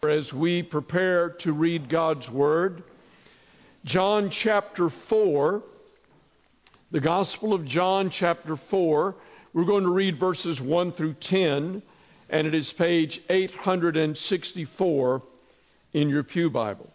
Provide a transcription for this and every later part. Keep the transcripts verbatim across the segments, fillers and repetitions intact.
as we prepare to read God's Word. John chapter four, the Gospel of John chapter four. We're going to read verses one through ten, and it is page eight hundred sixty-four in your pew Bible.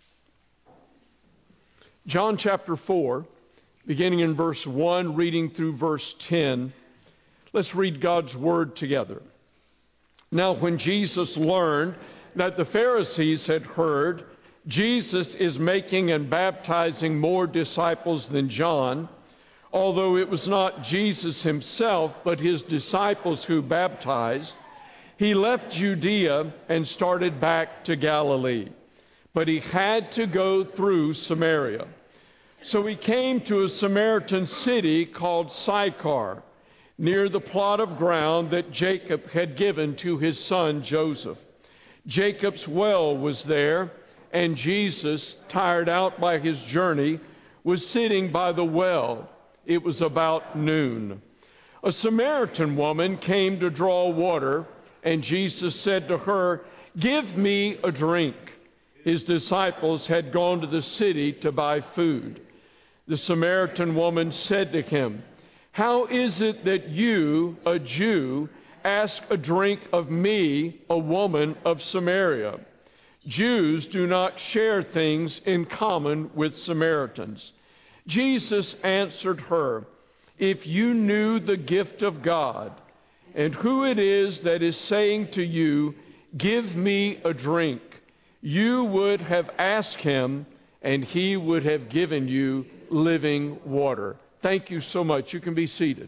John chapter four, beginning in verse one, reading through verse ten. Let's read God's Word together. Now, when Jesus learned that the Pharisees had heard Jesus is making and baptizing more disciples than John, although it was not Jesus himself, but his disciples who baptized, he left Judea and started back to Galilee. But he had to go through Samaria. So he came to a Samaritan city called Sychar, near the plot of ground that Jacob had given to his son Joseph. Jacob's well was there, and Jesus, tired out by his journey, was sitting by the well. It was about noon. A Samaritan woman came to draw water, and Jesus said to her, "Give me a drink." His disciples had gone to the city to buy food. The Samaritan woman said to him, "How is it that you, a Jew, ask a drink of me, a woman of Samaria? Jews do not share things in common with Samaritans." Jesus answered her, "If you knew the gift of God and who it is that is saying to you, 'Give me a drink,' you would have asked him, and he would have given you living water." Thank you so much. You can be seated.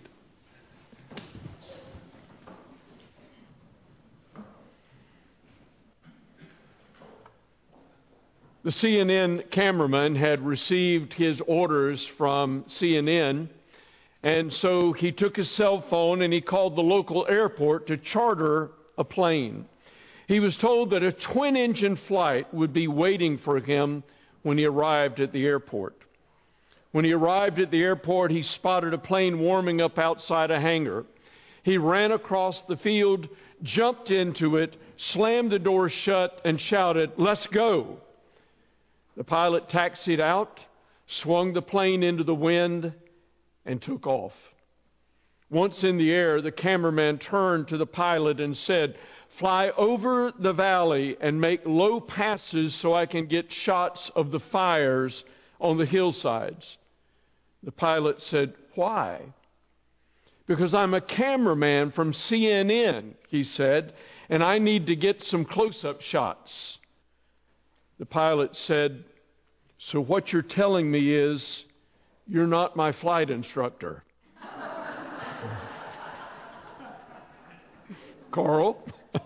The C N N cameraman had received his orders from C N N, and so he took his cell phone and he called the local airport to charter a plane. He was told that a twin-engine flight would be waiting for him when he arrived at the airport. When he arrived at the airport, he spotted a plane warming up outside a hangar. He ran across the field, jumped into it, slammed the door shut, and shouted, "Let's go!" The pilot taxied out, swung the plane into the wind, and took off. Once in the air, the cameraman turned to the pilot and said, "Fly over the valley and make low passes so I can get shots of the fires on the hillsides." The pilot said, "Why?" "Because I'm a cameraman from C N N, he said, "and I need to get some close-up shots." The pilot said, "So what you're telling me is you're not my flight instructor." Carl?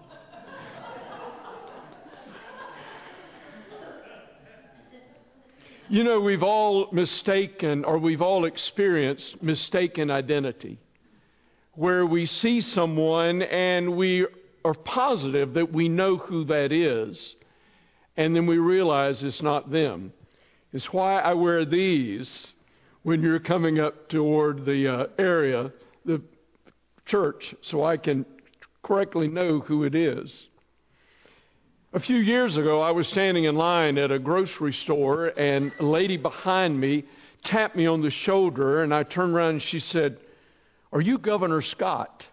You know, we've all mistaken, or we've all experienced mistaken identity, where we see someone and we are positive that we know who that is, and then we realize it's not them. It's why I wear these when you're coming up toward the uh, area, the church, so I can correctly know who it is. A few years ago, I was standing in line at a grocery store, and a lady behind me tapped me on the shoulder, and I turned around and she said, "Are you Governor Scott?"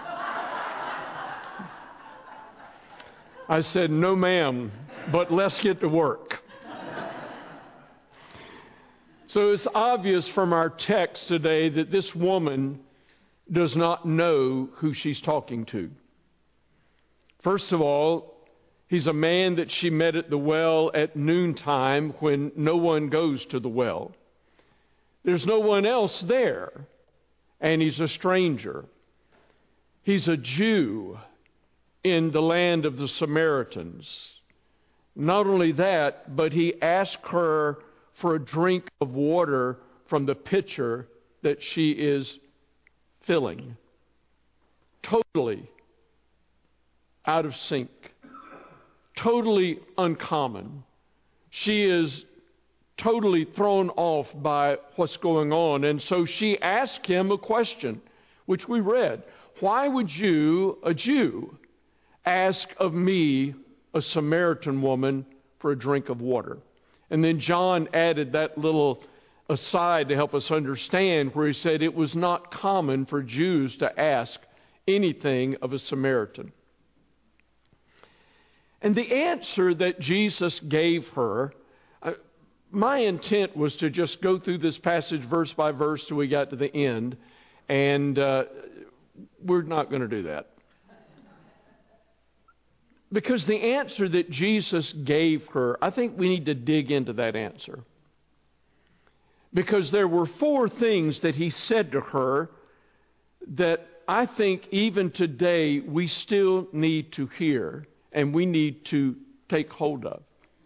I said, "No, ma'am, but let's get to work." So it's obvious from our text today that this woman does not know who she's talking to. First of all, he's a man that she met at the well at noontime when no one goes to the well. There's no one else there, and he's a stranger. He's a Jew in the land of the Samaritans. Not only that, but he asked her for a drink of water from the pitcher that she is filling. Totally out of sync. Totally uncommon. She is totally thrown off by what's going on. And so she asked him a question, which we read. Why would you, a Jew, ask of me a Samaritan woman for a drink of water. And then John added that little aside to help us understand, where he said it was not common for Jews to ask anything of a Samaritan. And the answer that Jesus gave her, uh, my intent was to just go through this passage verse by verse till we got to the end, and uh, we're not going to do that. Because the answer that Jesus gave her, I think we need to dig into that answer. Because there were four things that he said to her that I think even today we still need to hear and we need to take hold of.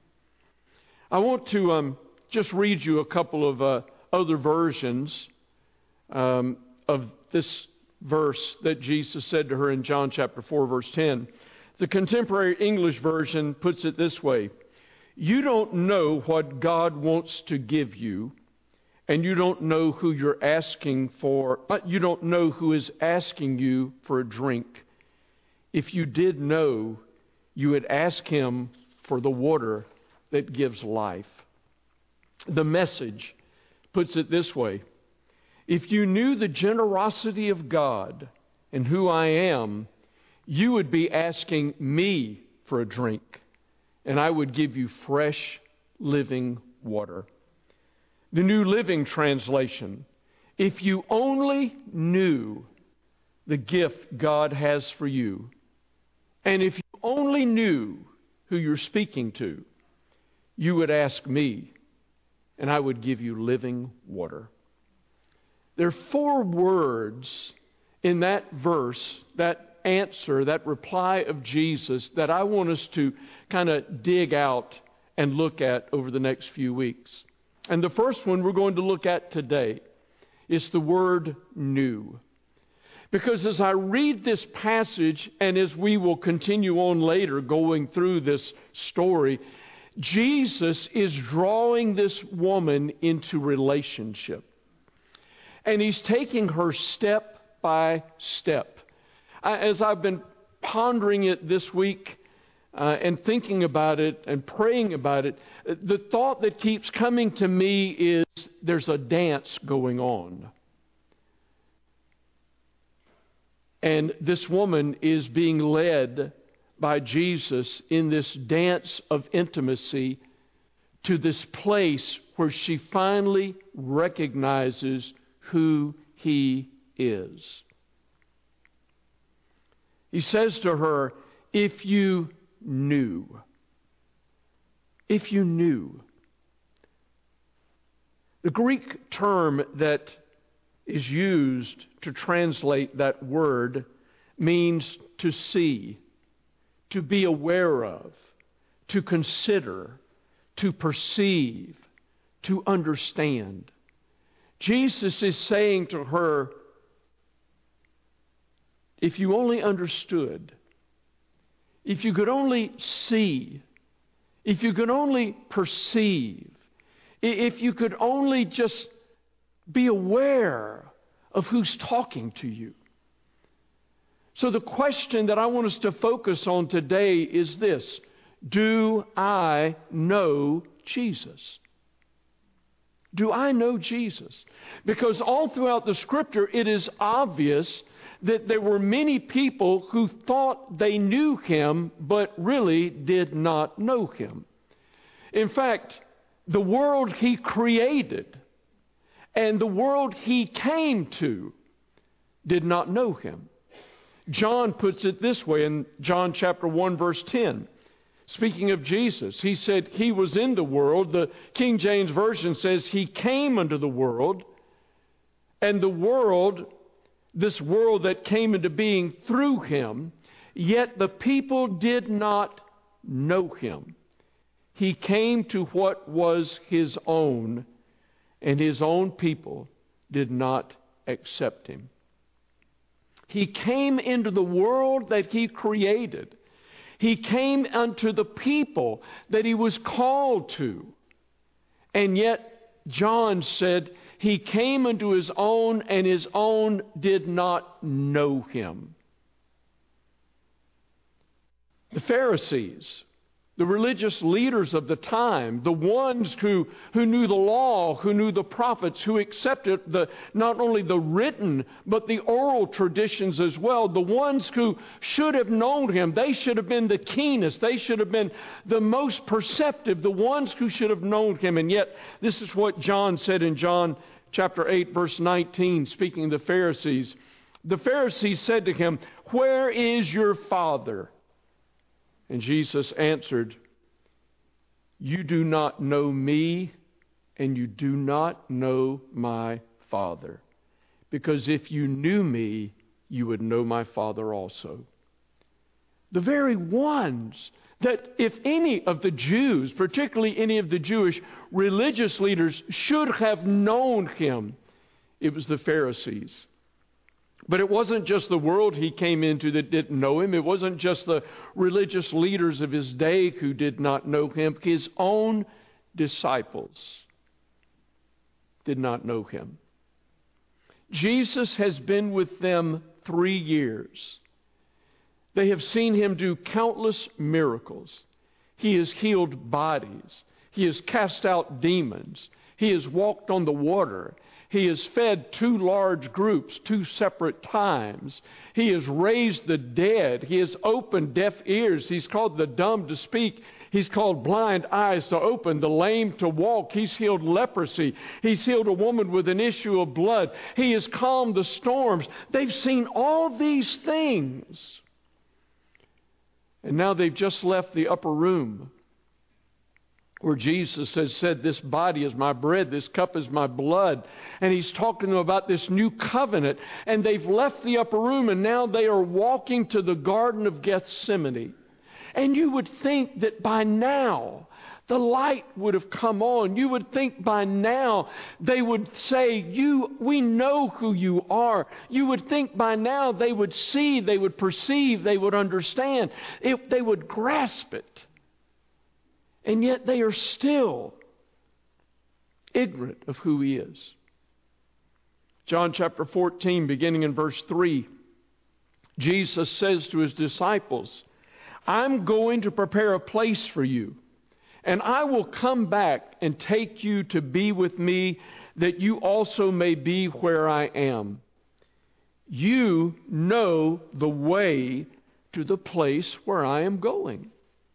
I want to um, just read you a couple of uh, other versions um, of this verse that Jesus said to her in John chapter four, verse ten. The Contemporary English Version puts it this way: you don't know what God wants to give you, and you don't know who you're asking for, but you don't know who is asking you for a drink. If you did know, you would ask him for the water that gives life. The Message puts it this way: if you knew the generosity of God and who I am, you would be asking me for a drink, and I would give you fresh, living water. The New Living Translation: if you only knew the gift God has for you, and if you only knew who you're speaking to, you would ask me, and I would give you living water. There are four words in that verse, that answer, that reply of Jesus, that I want us to kind of dig out and look at over the next few weeks. And the first one we're going to look at today is the word "new." Because as I read this passage, and as we will continue on later going through this story, Jesus is drawing this woman into relationship. And he's taking her step by step. As I've been pondering it this week uh, and thinking about it and praying about it, the thought that keeps coming to me is there's a dance going on. And this woman is being led by Jesus in this dance of intimacy to this place where she finally recognizes who he is. He says to her, if you knew, if you knew. The Greek term that is used to translate that word means to see, to be aware of, to consider, to perceive, to understand. Jesus is saying to her, if you only understood, if you could only see, if you could only perceive, if you could only just be aware of who's talking to you. So the question that I want us to focus on today is this: do I know Jesus? Do I know Jesus? Because all throughout the Scripture, it is obvious that there were many people who thought they knew him, but really did not know him. In fact, the world he created and the world he came to did not know him. John puts it this way in John chapter one, verse ten. Speaking of Jesus, he said he was in the world. The King James Version says he came into the world, and the world, this world that came into being through him, yet the people did not know him. He came to what was his own, and his own people did not accept him. He came into the world that he created. He came unto the people that he was called to. And yet, John said, he came unto his own, and his own did not know him. The Pharisees The religious leaders of the time, the ones who, who knew the law, who knew the prophets, who accepted the, not only the written, but the oral traditions as well, the ones who should have known him, they should have been the keenest, they should have been the most perceptive, the ones who should have known him. And yet, this is what John said in John chapter eight, verse nineteen, speaking of the Pharisees. The Pharisees said to him, "Where is your Father?" And Jesus answered, "You do not know me, and you do not know my Father. Because if you knew me, you would know my Father also." The very ones that if any of the Jews, particularly any of the Jewish religious leaders, should have known him, it was the Pharisees. But it wasn't just the world he came into that didn't know him. It wasn't just the religious leaders of his day who did not know him. His own disciples did not know him. Jesus has been with them three years. They have seen him do countless miracles. He has healed bodies. He has cast out demons. He has walked on the water. He has fed two large groups, two separate times. He has raised the dead. He has opened deaf ears. He's called the dumb to speak. He's called blind eyes to open, the lame to walk. He's healed leprosy. He's healed a woman with an issue of blood. He has calmed the storms. They've seen all these things. And now they've just left the upper room where Jesus has said, "This body is my bread, this cup is my blood." And he's talking to them about this new covenant. And they've left the upper room, and now they are walking to the Garden of Gethsemane. And you would think that by now the light would have come on. You would think by now they would say, "You, we know who you are." You would think by now they would see, they would perceive, they would understand. If they would grasp it. And yet they are still ignorant of who he is. John chapter fourteen, beginning in verse three, Jesus says to his disciples, "I'm going to prepare a place for you, and I will come back and take you to be with me, that you also may be where I am. You know the way to the place where I am going."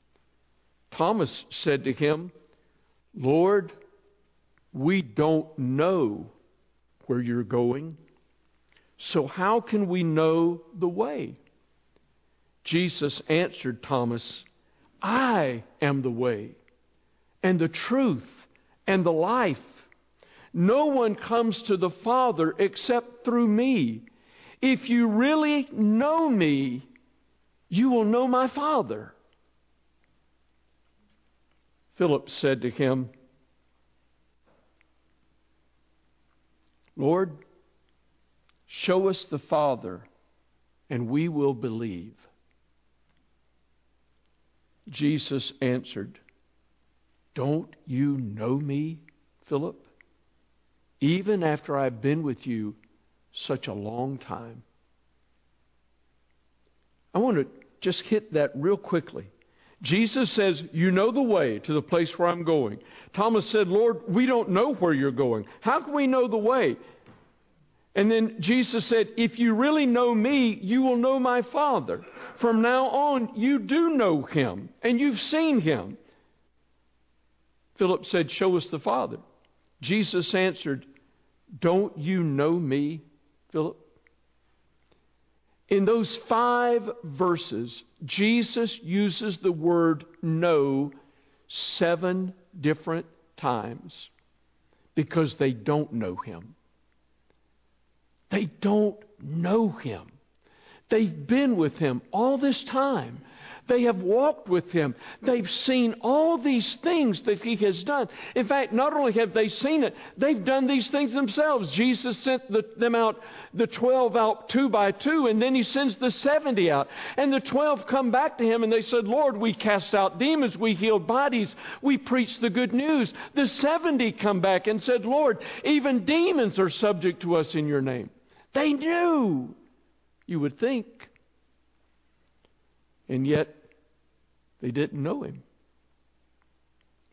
Thomas said to him, "Lord, we don't know where you're going, so how can we know the way?" Jesus answered Thomas, "I am the way, and the truth, and the life. No one comes to the Father except through me. If you really know me, you will know my Father." Philip said to him, "Lord, show us the Father, and we will believe." Jesus answered, "Don't you know me, Philip, even after I've been with you such a long time?" I want to just hit that real quickly. Jesus says, "You know the way to the place where I'm going." Thomas said, "Lord, we don't know where you're going. How can we know the way?" And then Jesus said, "If you really know me, you will know my Father. From now on, you do know him, and you've seen him." Philip said, "Show us the Father." Jesus answered, "Don't you know me, Philip?" In those five verses, Jesus uses the word know seven different times because they don't know him. They don't know him. They've been with him all this time. They have walked with him. They've seen all these things that he has done. In fact, not only have they seen it, they've done these things themselves. Jesus sent the, them out, the twelve out two by two, and then he sends the seventy out. And the twelve come back to him and they said, "Lord, we cast out demons, we healed bodies, we preached the good news." The seventy come back and said, "Lord, even demons are subject to us in your name." They knew, you would think. And yet, they didn't know him.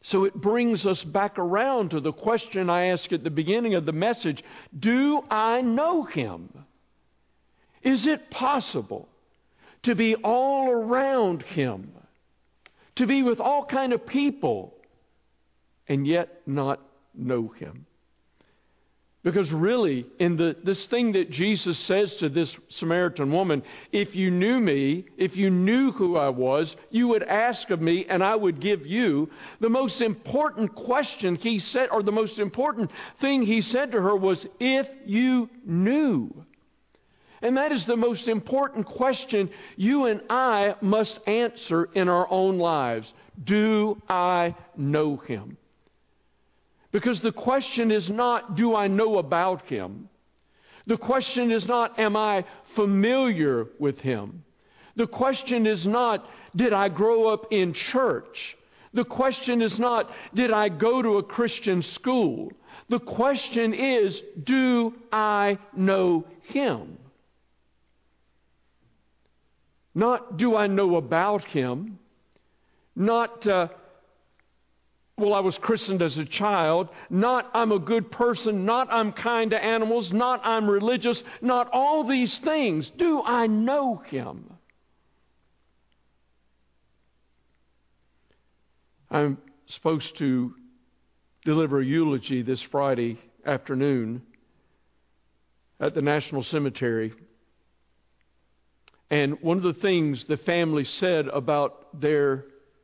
So it brings us back around to the question I asked at the beginning of the message. Do I know Him? Is it possible to be all around Him, to be with all kind of people, and yet not know Him? Because really, in the this thing that Jesus says to this Samaritan woman, if you knew me, if you knew who I was, you would ask of me and I would give you. The most important question He said, or the most important thing He said to her was, if you knew. And that is the most important question you and I must answer in our own lives. Do I know Him? Because the question is not, do I know about Him? The question is not, am I familiar with Him? The question is not, did I grow up in church? The question is not, did I go to a Christian school? The question is, do I know Him? Not, do I know about Him? Not, uh, well, I was christened as a child. Not, I'm a good person. Not, I'm kind to animals. Not, I'm religious. Not all these things. Do I know Him? I'm supposed to deliver a eulogy this Friday afternoon at the National Cemetery. And one of the things the family said about their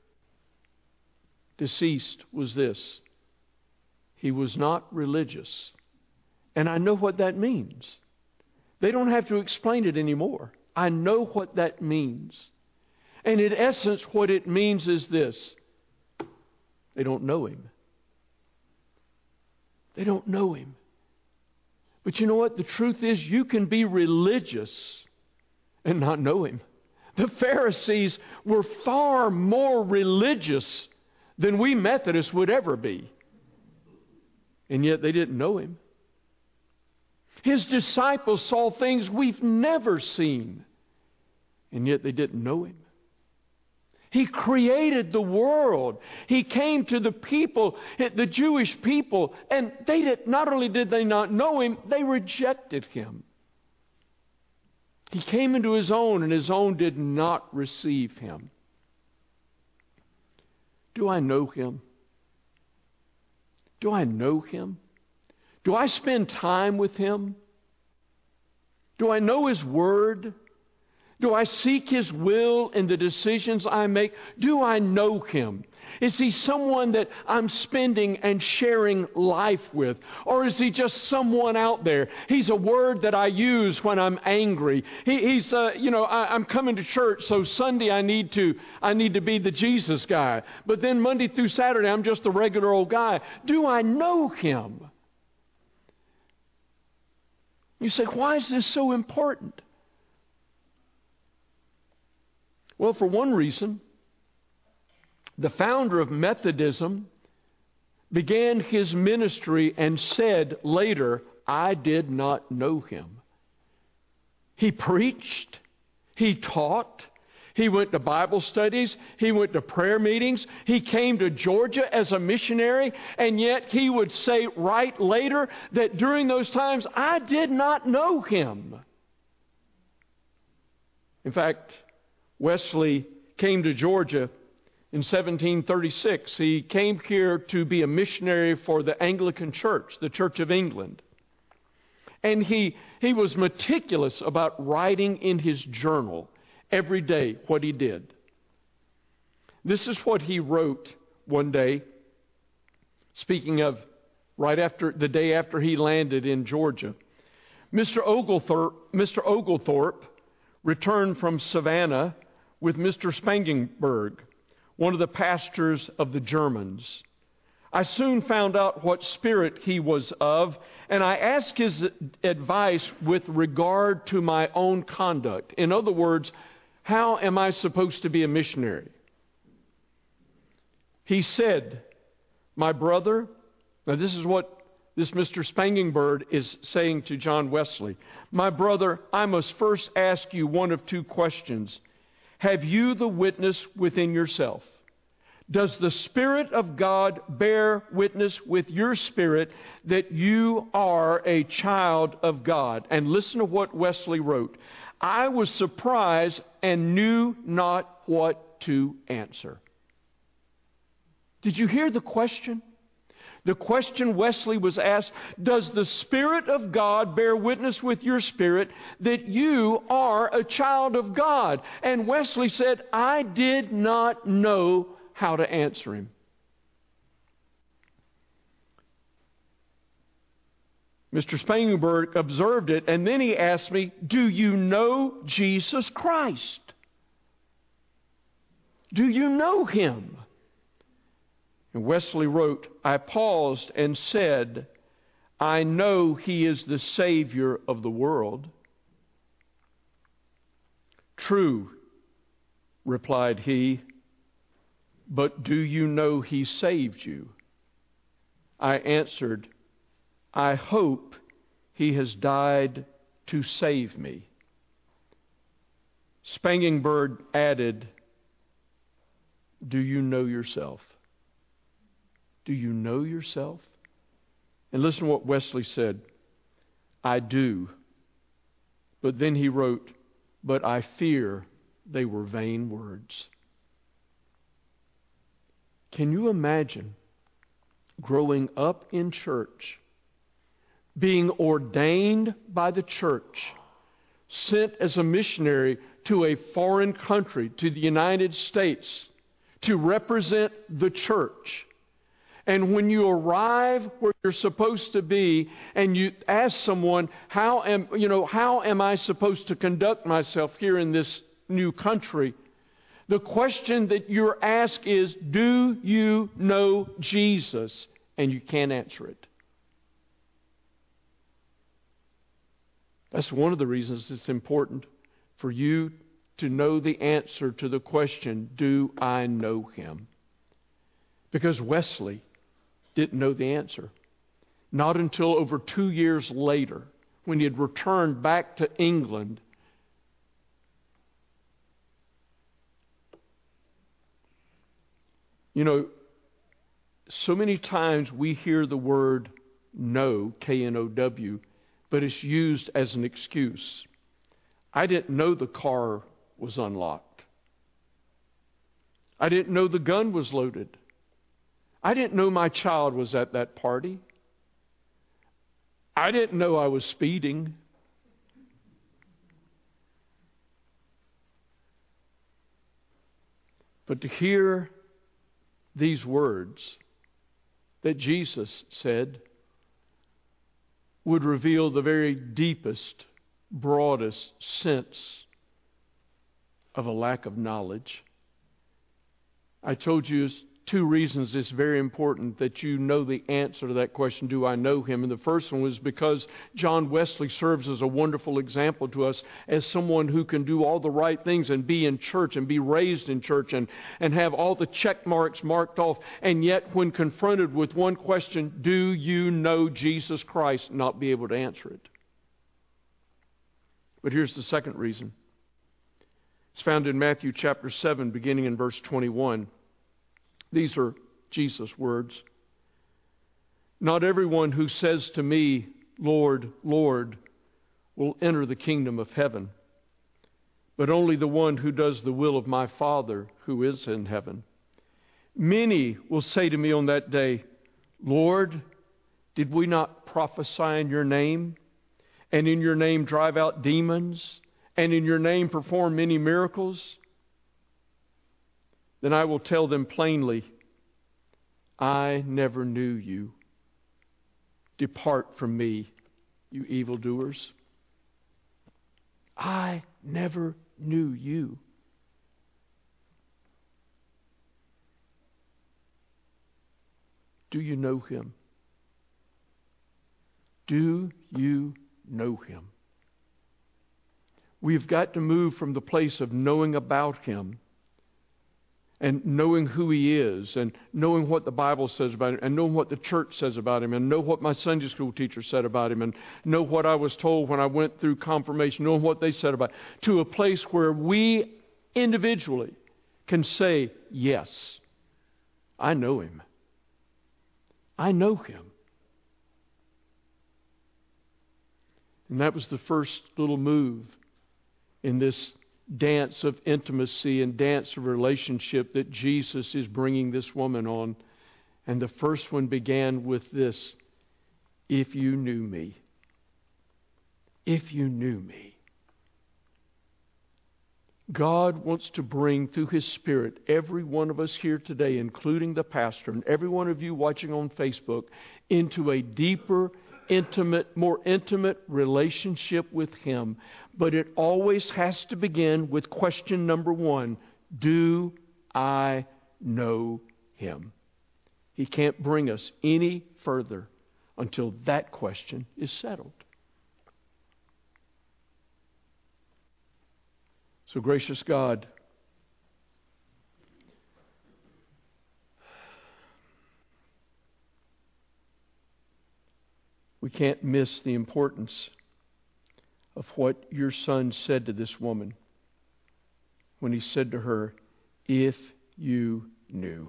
deceased was this: he was not religious. And I know what that means. They don't have to explain it anymore. I know what that means. And in essence, what it means is this: they don't know Him. They don't know Him. But you know what? The truth is, you can be religious and not know Him. The Pharisees were far more religious than we Methodists would ever be. And yet they didn't know Him. His disciples saw things we've never seen. And yet they didn't know Him. He created the world. He came to the people, the Jewish people, and they did, not only did they not know Him, they rejected Him. He came into His own, and His own did not receive Him. Do I know Him? Do I know Him? Do I spend time with Him? Do I know His Word? Do I seek His will in the decisions I make? Do I know Him? Is He someone that I'm spending and sharing life with? Or is He just someone out there? He's a word that I use when I'm angry. He, he's, uh, you know, I, I'm coming to church, so Sunday I need to, I need to be the Jesus guy. But then Monday through Saturday, I'm just a regular old guy. Do I know Him? You say, why is this so important? Well, for one reason, the founder of Methodism began his ministry and said later, I did not know Him. He preached, he taught, he went to Bible studies, he went to prayer meetings, he came to Georgia as a missionary, and yet he would say right later that during those times, I did not know Him. In fact, Wesley came to Georgia in seventeen thirty-six. He came here to be a missionary for the Anglican Church, the Church of England. And he, he was meticulous about writing in his journal every day what he did. This is what he wrote one day, speaking of right after the day after he landed in Georgia. Mister Oglethorpe, Mister Oglethorpe returned from Savannah with Mister Spangenberg, one of the pastors of the Germans. I soon found out what spirit he was of, and I asked his advice with regard to my own conduct. In other words, how am I supposed to be a missionary? He said, my brother, now this is what this Mister Spangenberg is saying to John Wesley. My brother, I must first ask you one of two questions. Have you the witness within yourself? Does the Spirit of God bear witness with your spirit that you are a child of God? And listen to what Wesley wrote. I was surprised and knew not what to answer. Did you hear the question? The question Wesley was asked, does the Spirit of God bear witness with your spirit that you are a child of God? And Wesley said, I did not know how to answer him. Mister Spangenberg observed it, and then he asked me, do you know Jesus Christ? Do you know Him? And Wesley wrote, I paused and said, I know He is the Savior of the world. True, replied he, but do you know He saved you? I answered, I hope He has died to save me. Spangenberg added, do you know yourself? Do you know yourself? And listen to what Wesley said. I do. But then he wrote, but I fear they were vain words. Can you imagine growing up in church, being ordained by the church, sent as a missionary to a foreign country, to the United States, to represent the church? And when you arrive where you're supposed to be and you ask someone, how am, you know, how am I supposed to conduct myself here in this new country? The question that you're asked is, do you know Jesus? And you can't answer it. That's one of the reasons it's important for you to know the answer to the question, do I know Him? Because Wesley didn't know the answer. Not until over two years later, when he had returned back to England. You know, so many times we hear the word know, K N O W, but it's used as an excuse. I didn't know the car was unlocked. I didn't know the gun was loaded. I didn't know my child was at that party. I didn't know I was speeding. But to hear these words that Jesus said would reveal the very deepest, broadest sense of a lack of knowledge. I told you two reasons it's very important that you know the answer to that question, do I know Him? And the first one was because John Wesley serves as a wonderful example to us as someone who can do all the right things and be in church and be raised in church and, and have all the check marks marked off, and yet when confronted with one question, do you know Jesus Christ, not be able to answer it. But here's the second reason. It's found in Matthew chapter seven, beginning in verse twenty-one. These are Jesus' words. Not everyone who says to me, Lord, Lord, will enter the kingdom of heaven, but only the one who does the will of my Father who is in heaven. Many will say to me on that day, Lord, did we not prophesy in your name, and in your name drive out demons, and in your name perform many miracles? Then I will tell them plainly, I never knew you. Depart from me, you evildoers. I never knew you. Do you know Him? Do you know Him? We've got to move from the place of knowing about Him and knowing who He is and knowing what the Bible says about Him and knowing what the church says about Him and know what my Sunday school teacher said about Him and know what I was told when I went through confirmation, knowing what they said about Him, to a place where we individually can say, yes, I know him. I know him. And that was the first little move in this dance of intimacy and dance of relationship that Jesus is bringing this woman on. And the first one began with this: if you knew me. If you knew me. God wants to bring through His Spirit every one of us here today, including the pastor and every one of you watching on Facebook, into a deeper, intimate, more intimate relationship with Him. But it always has to begin with question number one: do I know Him? He can't bring us any further until that question is settled. So, gracious God, we can't miss the importance of what your Son said to this woman when He said to her, if you knew.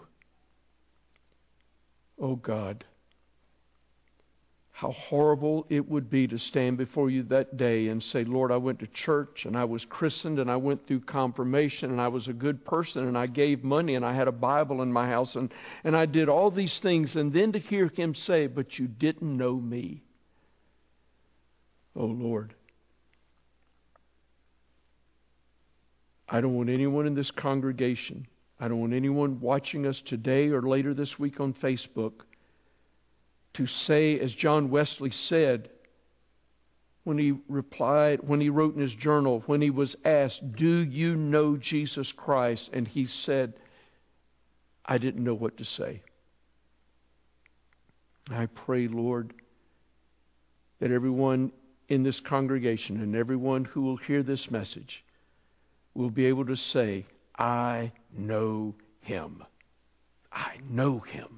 Oh God, how horrible it would be to stand before you that day and say, Lord, I went to church and I was christened and I went through confirmation and I was a good person and I gave money and I had a Bible in my house and, and I did all these things, and then to hear Him say, but you didn't know me. Oh Lord, I don't want anyone in this congregation, I don't want anyone watching us today or later this week on Facebook to say, as John Wesley said when he replied, when he wrote in his journal, when he was asked, do you know Jesus Christ? And he said, I didn't know what to say. I pray, Lord, that everyone in this congregation and everyone who will hear this message will be able to say, I know Him. I know Him.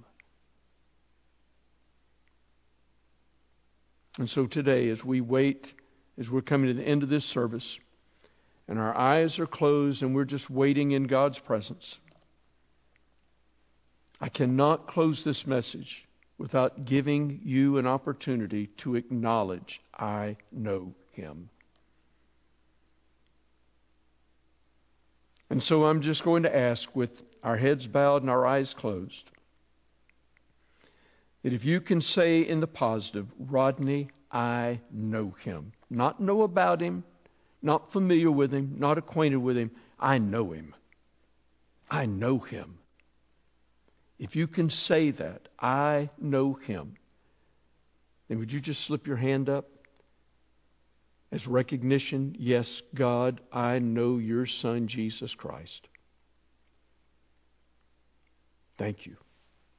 And so today, as we wait, as we're coming to the end of this service, and our eyes are closed and we're just waiting in God's presence, I cannot close this message without giving you an opportunity to acknowledge, I know Him. And so I'm just going to ask, with our heads bowed and our eyes closed, that if you can say in the positive, Rodney, I know Him. Not know about Him, not familiar with Him, not acquainted with Him. I know Him. I know Him. If you can say that, I know Him, then would you just slip your hand up as recognition? Yes, God, I know your Son, Jesus Christ. Thank you.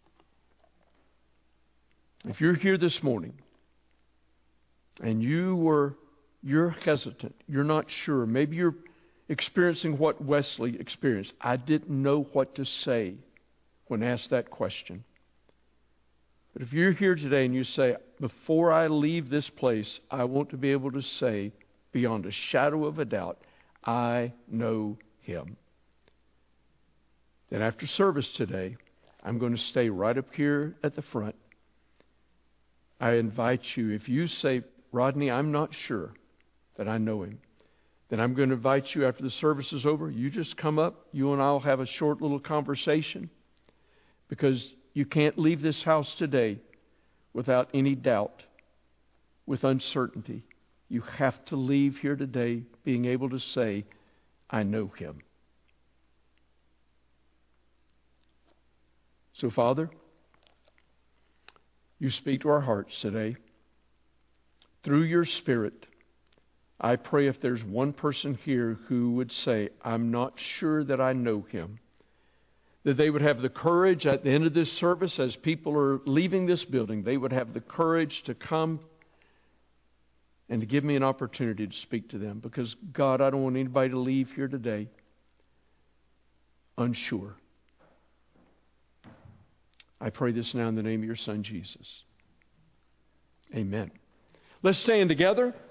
If you're here this morning and you were, you're hesitant, you're not sure, maybe you're experiencing what Wesley experienced. I didn't know what to say when asked that question. But if you're here today and you say, before I leave this place, I want to be able to say, beyond a shadow of a doubt, I know Him. Then after service today, I'm going to stay right up here at the front. I invite you, if you say, Rodney, I'm not sure that I know Him, then I'm going to invite you after the service is over. You just come up. You and I will have a short little conversation, because you can't leave this house today without any doubt, with uncertainty. You have to leave here today being able to say, I know Him. So, Father, you speak to our hearts today. Through your Spirit, I pray if there's one person here who would say, I'm not sure that I know Him, that they would have the courage at the end of this service, as people are leaving this building, they would have the courage to come and to give me an opportunity to speak to them. Because, God, I don't want anybody to leave here today unsure. I pray this now in the name of your Son, Jesus. Amen. Let's stand together.